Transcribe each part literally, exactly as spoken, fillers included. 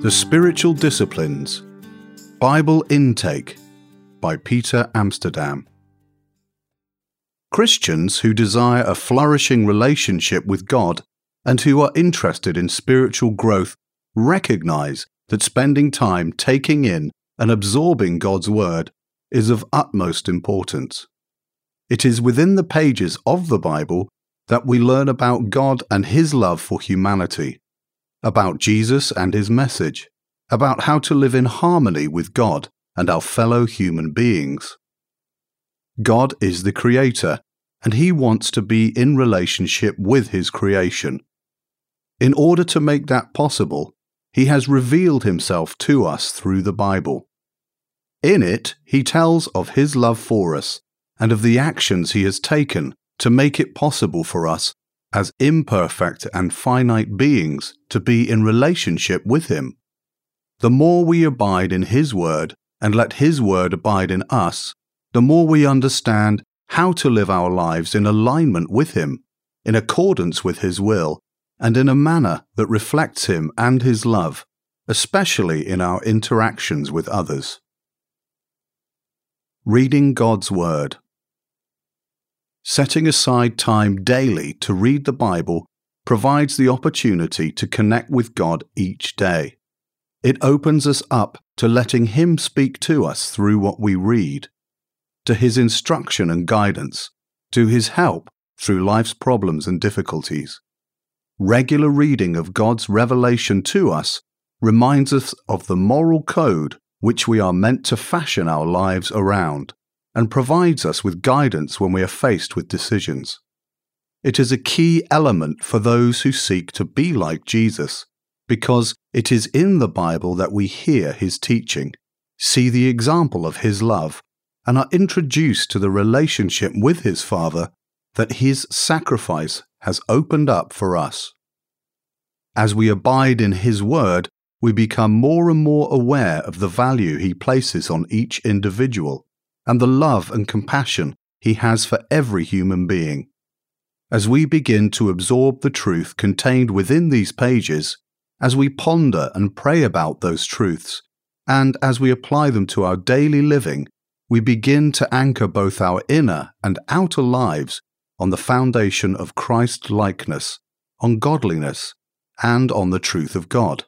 The Spiritual Disciplines, Bible Intake by Peter Amsterdam. Christians who desire a flourishing relationship with God and who are interested in spiritual growth recognize that spending time taking in and absorbing God's Word is of utmost importance. It is within the pages of the Bible that we learn about God and His love for humanity, about Jesus and His message, about how to live in harmony with God and our fellow human beings. God is the Creator, and He wants to be in relationship with His creation. In order to make that possible, He has revealed Himself to us through the Bible. In it, He tells of His love for us and of the actions He has taken to make it possible for us as imperfect and finite beings to be in relationship with Him. The more we abide in His Word and let His Word abide in us, the more we understand how to live our lives in alignment with Him, in accordance with His will, and in a manner that reflects Him and His love, especially in our interactions with others. Reading God's Word. Setting aside time daily to read the Bible provides the opportunity to connect with God each day. It opens us up to letting Him speak to us through what we read, to His instruction and guidance, to His help through life's problems and difficulties. Regular reading of God's revelation to us reminds us of the moral code which we are meant to fashion our lives around, and provides us with guidance when we are faced with decisions. It is a key element for those who seek to be like Jesus, because it is in the Bible that we hear His teaching, see the example of His love, and are introduced to the relationship with His Father that His sacrifice has opened up for us. As we abide in His Word, we become more and more aware of the value He places on each individual, and the love and compassion He has for every human being. As we begin to absorb the truth contained within these pages, as we ponder and pray about those truths, and as we apply them to our daily living, we begin to anchor both our inner and outer lives on the foundation of Christ-likeness, on godliness, and on the truth of God.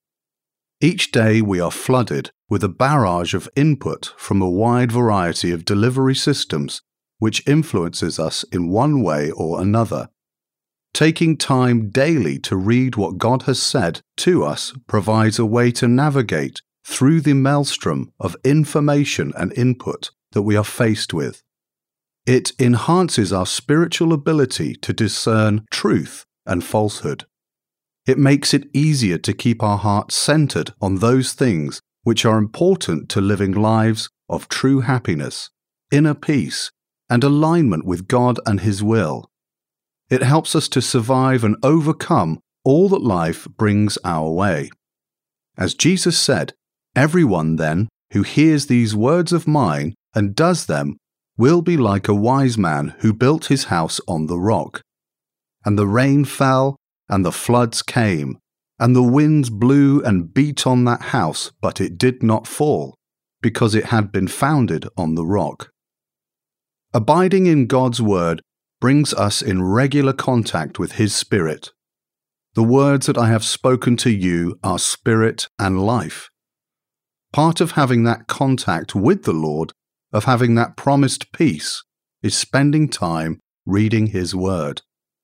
Each day we are flooded with a barrage of input from a wide variety of delivery systems which influences us in one way or another. Taking time daily to read what God has said to us provides a way to navigate through the maelstrom of information and input that we are faced with. It enhances our spiritual ability to discern truth and falsehood. It makes it easier to keep our hearts centered on those things which are important to living lives of true happiness, inner peace, and alignment with God and His will. It helps us to survive and overcome all that life brings our way. As Jesus said, "Everyone then who hears these words of mine and does them will be like a wise man who built his house on the rock. And the rain fell, and the floods came, and the winds blew and beat on that house, but it did not fall, because it had been founded on the rock." Abiding in God's Word brings us in regular contact with His Spirit. The words that I have spoken to you are spirit and life. Part of having that contact with the Lord, of having that promised peace, is spending time reading His Word.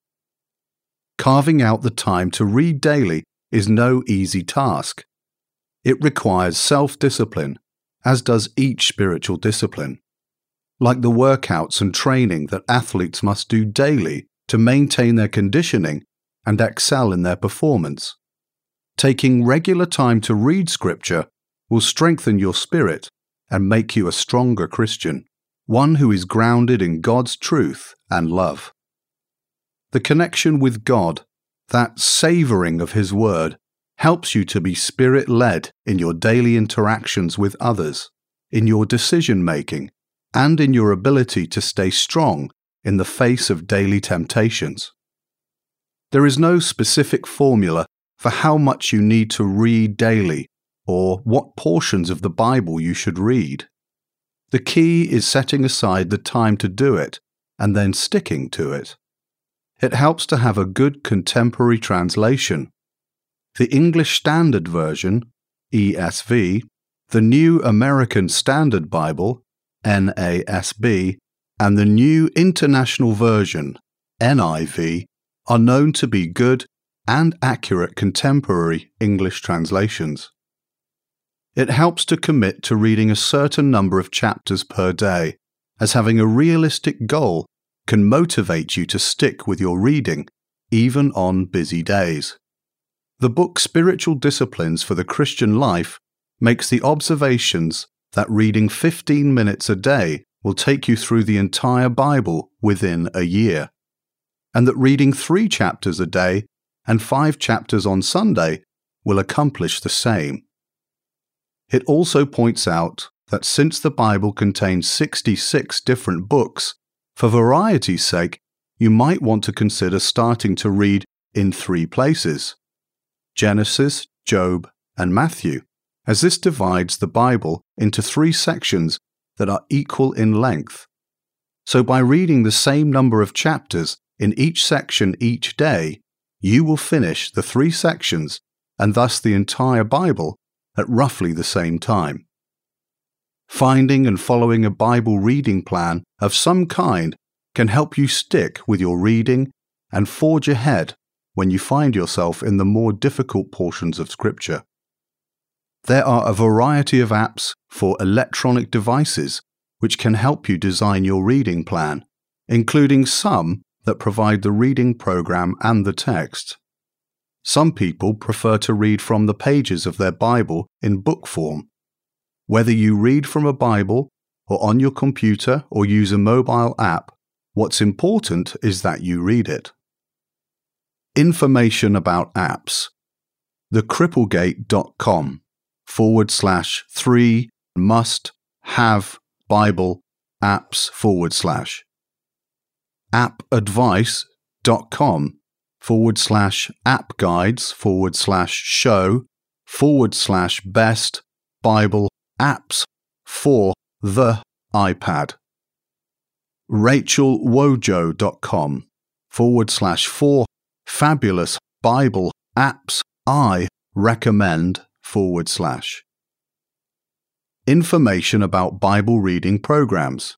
Carving out the time to read daily is no easy task. It requires self-discipline, as does each spiritual discipline. Like the workouts and training that athletes must do daily to maintain their conditioning and excel in their performance. Taking regular time to read Scripture will strengthen your spirit and make you a stronger Christian, one who is grounded in God's truth and love. The connection with God, that savouring of His Word, helps you to be Spirit-led in your daily interactions with others, in your decision-making, and in your ability to stay strong in the face of daily temptations. There is no specific formula for how much you need to read daily or what portions of the Bible you should read. The key is setting aside the time to do it and then sticking to it. It helps to have a good contemporary translation. The English Standard Version, E S V, the New American Standard Bible, N A S B, and the New International Version, N I V, are known to be good and accurate contemporary English translations. It helps to commit to reading a certain number of chapters per day, as having a realistic goal can motivate you to stick with your reading, even on busy days. The book Spiritual Disciplines for the Christian Life makes the observations that reading fifteen minutes a day will take you through the entire Bible within a year, and that reading three chapters a day and five chapters on Sunday will accomplish the same. It also points out that since the Bible contains sixty-six different books, for variety's sake, you might want to consider starting to read in three places: Genesis, Job, and Matthew, as this divides the Bible into three sections that are equal in length. So by reading the same number of chapters in each section each day, you will finish the three sections and thus the entire Bible at roughly the same time. Finding and following a Bible reading plan of some kind can help you stick with your reading and forge ahead when you find yourself in the more difficult portions of Scripture. There are a variety of apps for electronic devices which can help you design your reading plan, including some that provide the reading program and the text. Some people prefer to read from the pages of their Bible in book form. Whether you read from a Bible or on your computer or use a mobile app, what's important is that you read it. Information about apps. the cripplegate dot com forward slash three must have Bible apps forward slash appadvice dot com forward slash app guides forward slash show forward slash best Bible apps for the iPad. rachel wojo dot com forward slash four fabulous Bible apps I recommend forward slash. Information about Bible reading programs.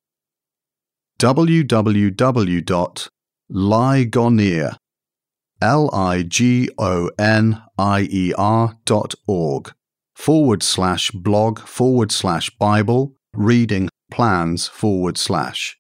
w w w dot ligonier L I G O N I E R dot org forward slash blog forward slash Bible reading plans forward slash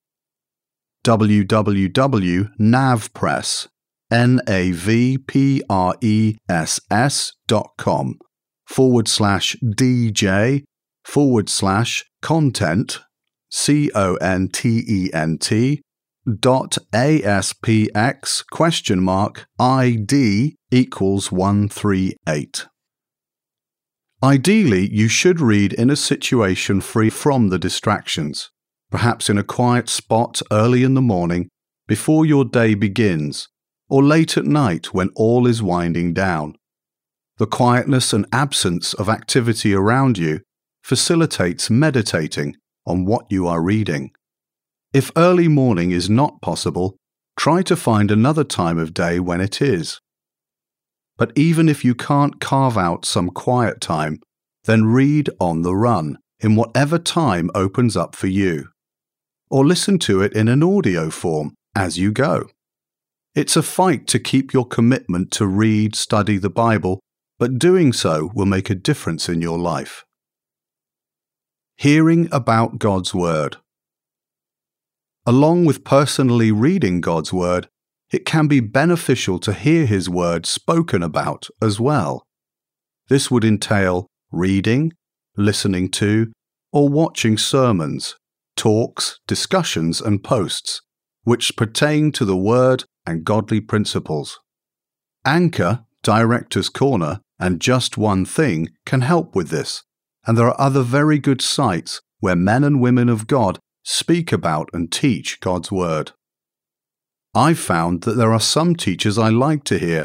w w w dot navpress N A V P R E S S dot com forward slash DJ forward slash content C O N T E N T dot aspx question mark ID equals one three eight. Ideally, you should read in a situation free from the distractions, perhaps in a quiet spot early in the morning before your day begins, or late at night when all is winding down. The quietness and absence of activity around you facilitates meditating on what you are reading. If early morning is not possible, try to find another time of day when it is. But even if you can't carve out some quiet time, then read on the run in whatever time opens up for you, or listen to it in an audio form as you go. It's a fight to keep your commitment to read, study the Bible, but doing so will make a difference in your life. Hearing about God's Word. Along with personally reading God's Word, it can be beneficial to hear His Word spoken about as well. This would entail reading, listening to, or watching sermons, talks, discussions, and posts, which pertain to the Word and godly principles. Anchor, Director's Corner, and Just One Thing can help with this, and there are other very good sites where men and women of God speak about and teach God's Word. I've found that there are some teachers I like to hear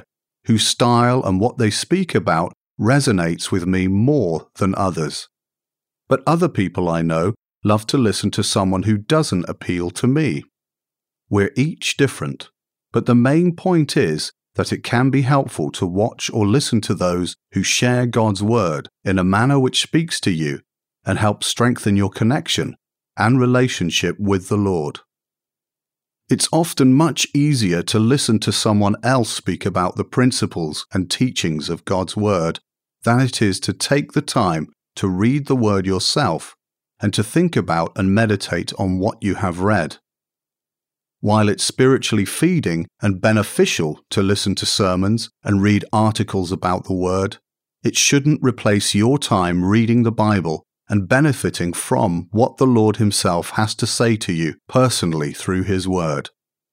whose style and what they speak about resonates with me more than others. But other people I know love to listen to someone who doesn't appeal to me. We're each different, but the main point is that it can be helpful to watch or listen to those who share God's word in a manner which speaks to you and helps strengthen your connection and relationship with the Lord. It's often much easier to listen to someone else speak about the principles and teachings of God's word than it is to take the time to read the word yourself and to think about and meditate on what you have read. While it's spiritually feeding and beneficial to listen to sermons and read articles about the Word, it shouldn't replace your time reading the Bible and benefiting from what the Lord Himself has to say to you personally through His Word.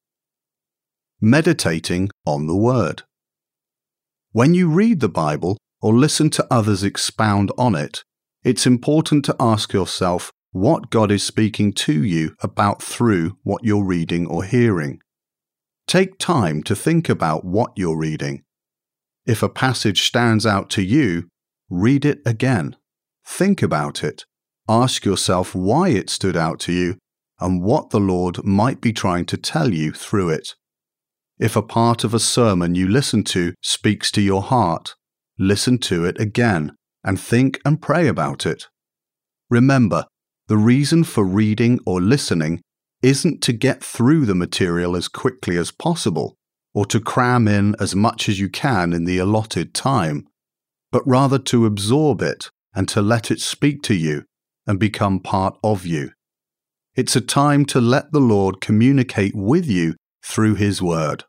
Meditating on the Word. When you read the Bible or listen to others expound on it, it's important to ask yourself what God is speaking to you about through what you're reading or hearing. Take time to think about what you're reading. If a passage stands out to you, read it again. Think about it. Ask yourself why it stood out to you and what the Lord might be trying to tell you through it. If a part of a sermon you listen to speaks to your heart, listen to it again and think and pray about it. Remember, the reason for reading or listening isn't to get through the material as quickly as possible or to cram in as much as you can in the allotted time, but rather to absorb it and to let it speak to you and become part of you. It's a time to let the Lord communicate with you through His Word.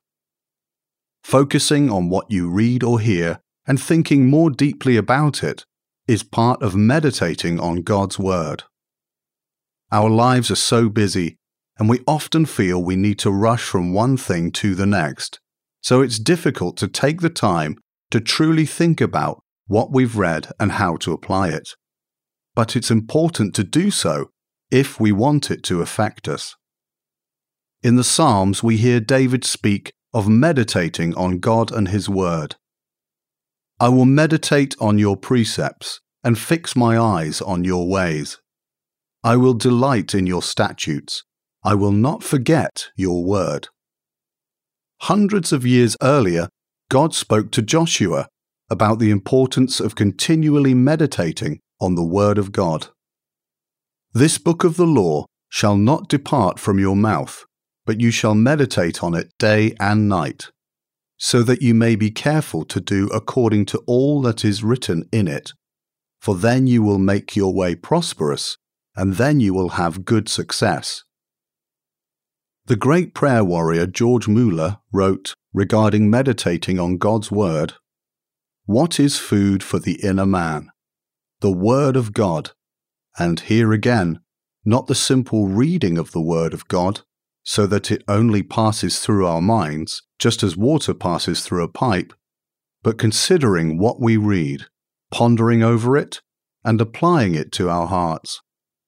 Focusing on what you read or hear and thinking more deeply about it is part of meditating on God's Word. Our lives are so busy, and we often feel we need to rush from one thing to the next, so it's difficult to take the time to truly think about what we've read and how to apply it. But it's important to do so if we want it to affect us. In the Psalms, we hear David speak of meditating on God and His Word. I will meditate on your precepts and fix my eyes on your ways. I will delight in your statutes. I will not forget your word. Hundreds of years earlier, God spoke to Joshua about the importance of continually meditating on the word of God. This book of the law shall not depart from your mouth, but you shall meditate on it day and night, so that you may be careful to do according to all that is written in it. For then you will make your way prosperous, and then you will have good success. The great prayer warrior George Mueller wrote regarding meditating on God's Word, "What is food for the inner man? The Word of God." And here again, not the simple reading of the Word of God, so that it only passes through our minds, just as water passes through a pipe, but considering what we read, pondering over it, and applying it to our hearts.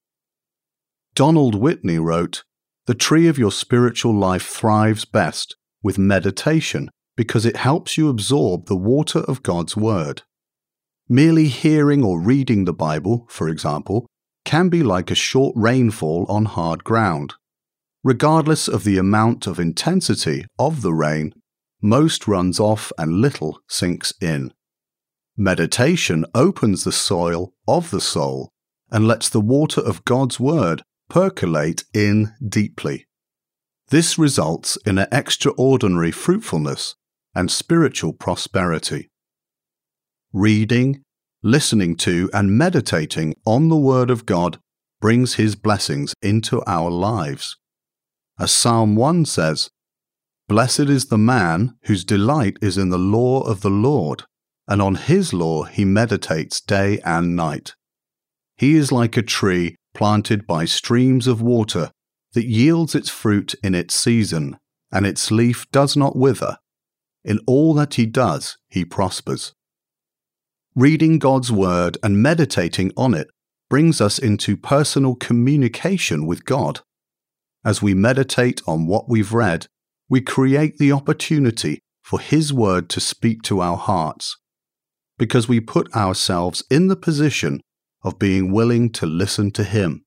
Donald Whitney wrote, "The tree of your spiritual life thrives best with meditation because it helps you absorb the water of God's Word. Merely hearing or reading the Bible, for example, can be like a short rainfall on hard ground. Regardless of the amount of intensity of the rain, most runs off and little sinks in. Meditation opens the soil of the soul and lets the water of God's Word percolate in deeply. This results in an extraordinary fruitfulness and spiritual prosperity. Reading, listening to, and meditating on the Word of God brings His blessings into our lives. As Psalm one says, "Blessed is the man whose delight is in the law of the Lord, and on His law he meditates day and night. He is like a tree planted by streams of water that yields its fruit in its season, and its leaf does not wither. In all that he does, he prospers." Reading God's Word and meditating on it brings us into personal communication with God. As we meditate on what we've read, we create the opportunity for His word to speak to our hearts, because we put ourselves in the position of being willing to listen to Him.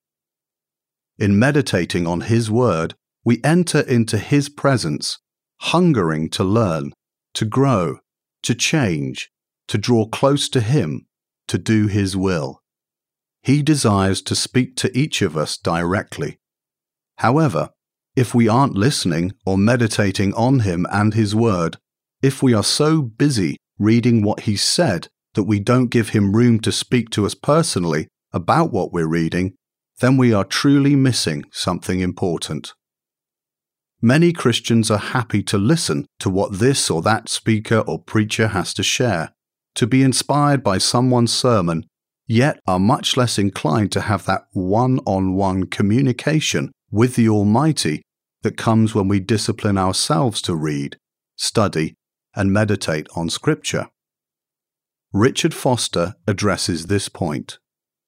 In meditating on His word, we enter into His presence, hungering to learn, to grow, to change, to draw close to Him, to do His will. He desires to speak to each of us directly. However, if we aren't listening or meditating on Him and His word, if we are so busy reading what He said that we don't give Him room to speak to us personally about what we're reading, then we are truly missing something important. Many Christians are happy to listen to what this or that speaker or preacher has to share, to be inspired by someone's sermon, yet are much less inclined to have that one-on-one communication with the Almighty that comes when we discipline ourselves to read, study, and meditate on Scripture. Richard Foster addresses this point.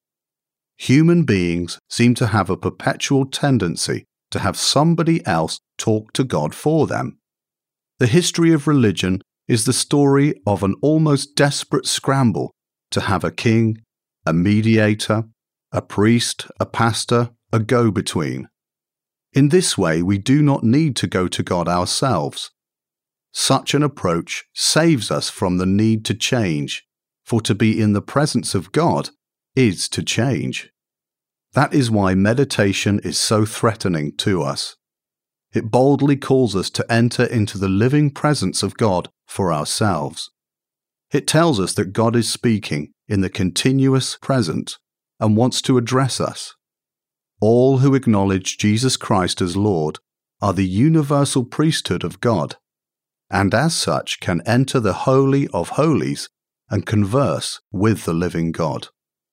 Human beings seem to have a perpetual tendency to have somebody else talk to God for them. The history of religion is the story of an almost desperate scramble to have a king, a mediator, a priest, a pastor, a go-between. In this way, we do not need to go to God ourselves. Such an approach saves us from the need to change, for to be in the presence of God is to change. That is why meditation is so threatening to us. It boldly calls us to enter into the living presence of God for ourselves. It tells us that God is speaking in the continuous present and wants to address us. All who acknowledge Jesus Christ as Lord are the universal priesthood of God, and as such can enter the Holy of Holies and converse with the living God.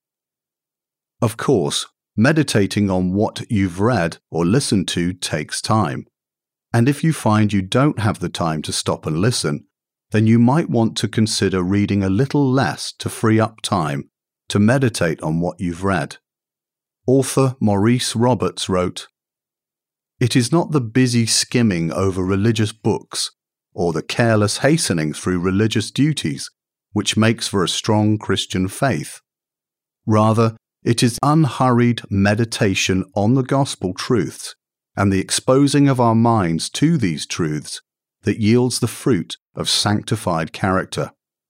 Of course, meditating on what you've read or listened to takes time, and if you find you don't have the time to stop and listen, then you might want to consider reading a little less to free up time to meditate on what you've read. Author Maurice Roberts wrote, "It is not the busy skimming over religious books or the careless hastening through religious duties which makes for a strong Christian faith. Rather, it is unhurried meditation on the gospel truths and the exposing of our minds to these truths that yields the fruit of sanctified character.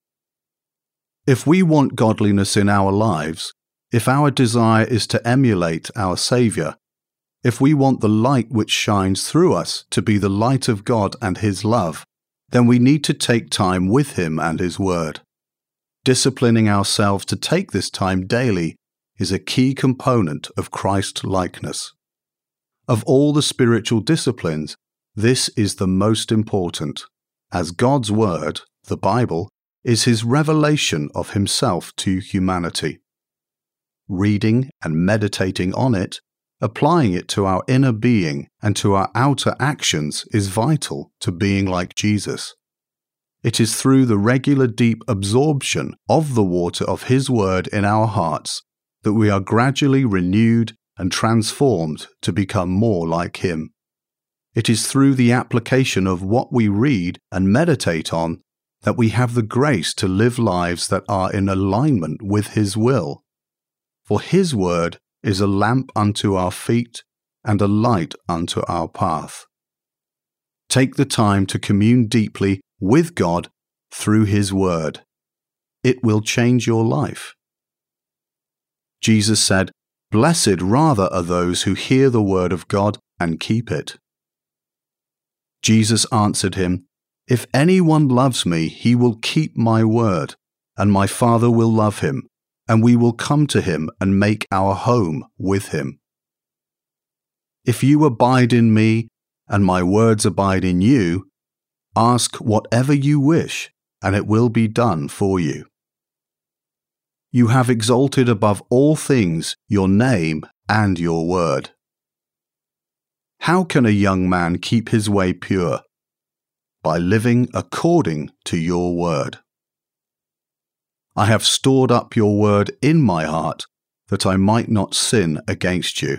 If we want godliness in our lives, if our desire is to emulate our Saviour, if we want the light which shines through us to be the light of God and His love, then we need to take time with Him and His Word. Disciplining ourselves to take this time daily is a key component of Christ-likeness. Of all the spiritual disciplines, this is the most important, as God's Word, the Bible, is His revelation of Himself to humanity. Reading and meditating on it, applying it to our inner being and to our outer actions is vital to being like Jesus. It is through the regular deep absorption of the water of His Word in our hearts that we are gradually renewed and transformed to become more like Him. It is through the application of what we read and meditate on that we have the grace to live lives that are in alignment with His will. For His Word is a lamp unto our feet and a light unto our path. Take the time to commune deeply with God through His Word. It will change your life. Jesus said, "Blessed rather are those who hear the word of God and keep it." Jesus answered him, "If anyone loves me, he will keep my word, and my Father will love him, and we will come to him and make our home with him. If you abide in me, and my words abide in you, ask whatever you wish, and it will be done for you. You have exalted above all things your name and your word. How can a young man keep his way pure? By living according to your word. I have stored up your word in my heart, that I might not sin against you.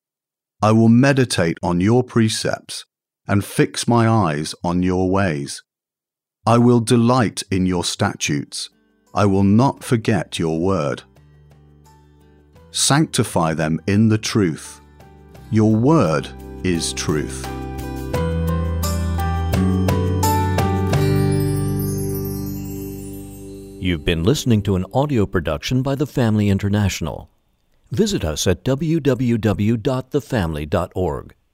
I will meditate on your precepts, and fix my eyes on your ways. I will delight in your statutes. I will not forget your word. Sanctify them in the truth. Your word is truth. You've been listening to an audio production by The Family International. Visit us at w w w dot the family dot org.